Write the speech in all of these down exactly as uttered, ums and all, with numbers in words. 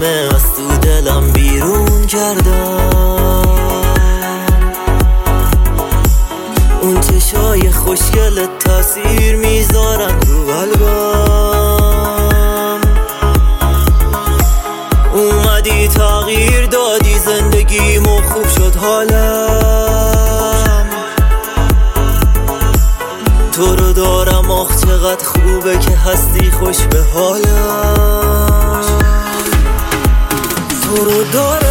همه از تو دلم بیرون کردم. اون چشای خوشگلت تاثیر میذارن رو قلبم. اومدی تغییر دادی زندگیمو، خوب شد حالم. تو رو دارم آخ چقدر خوبه که هستی خوش به حالم. تو رو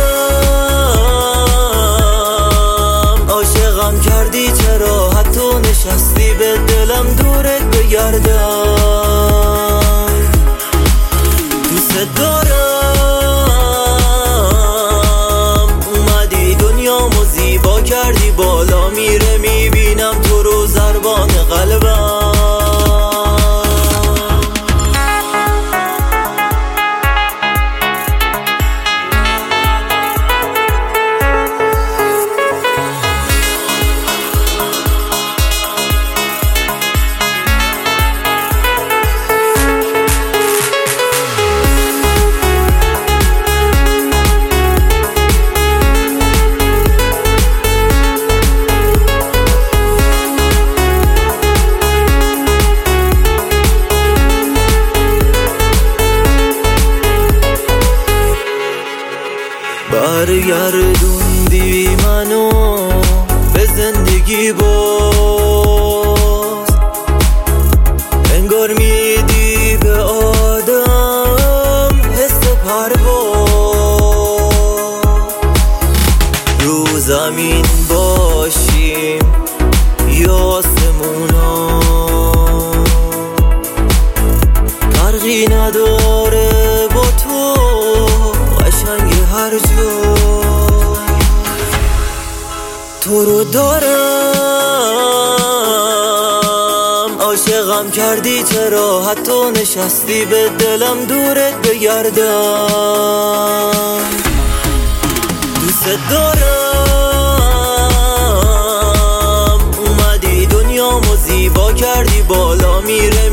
دارم عاشقم کردی، چرا حتی نشستی به دلم دورت بگردم. دوست دارم اومدی دنیامو زیبا کردی، بالا میره میبینم تو رو ضربان قلبم. برگردوندی منو به زندگی باز، انگار میدی به آدم حس پرواز. رو زمین باشیم یا آسمونا، فرقی نداره با تو قشنگ هر جا. تو رو دارم عاشقم کردی، چرا حتی نشستی به دلم دورت بگردم. دوست دارم اومدی دنیامو زیبا کردی، بالا میره